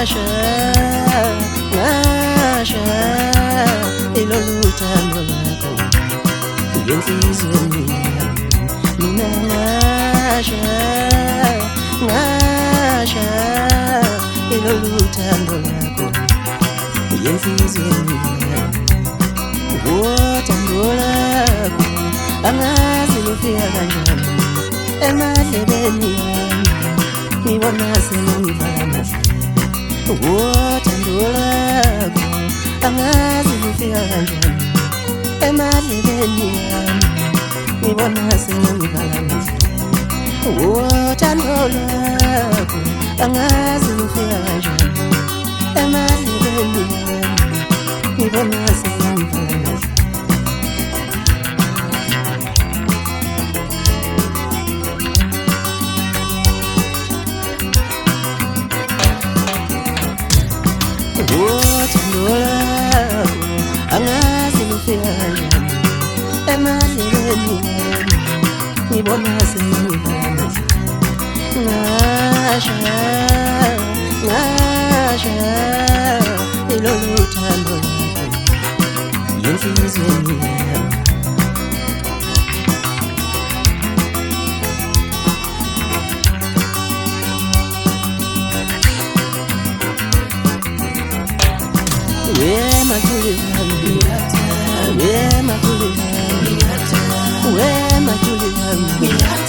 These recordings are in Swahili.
ngasha iloluthando lakho ngenhlizweni mina ngasha iloluthando lakho ngenhlizweni uthando lakho angazi lufika kanjani emadlebeni yami ngibona sengivala uthando lakho angazi lufika kanjani emadlebeni yami ngibona sengivala uthando lakho angazi lufika kanjani emadlebeni yami ngibona sengivala uthando lakho angazi lufika kanjani emadlebeni yami ngibona sengivala ngasha iloluthando lakho ngenhlizweni yami wema tulivami wema tulivami wema tulivami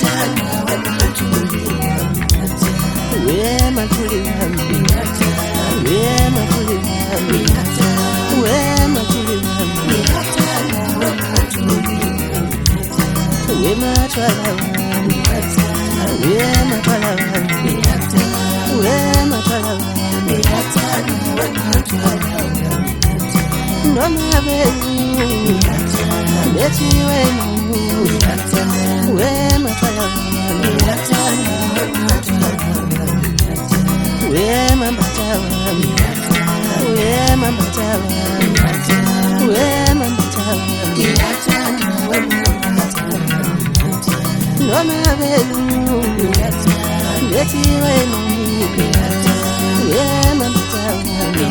wema tulivami wema tulivami wema tulivami wema twalawami wema twalawami wema twalawami noma benu bethi wena wema twalawami wema mbatawami wema mbatawami wema mbatawami noma benu bethi wena wema mbatawami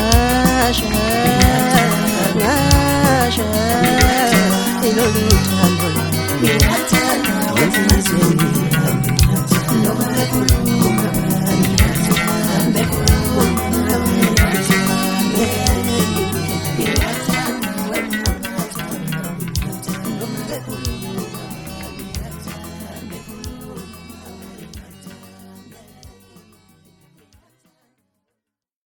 ngasha iloluthando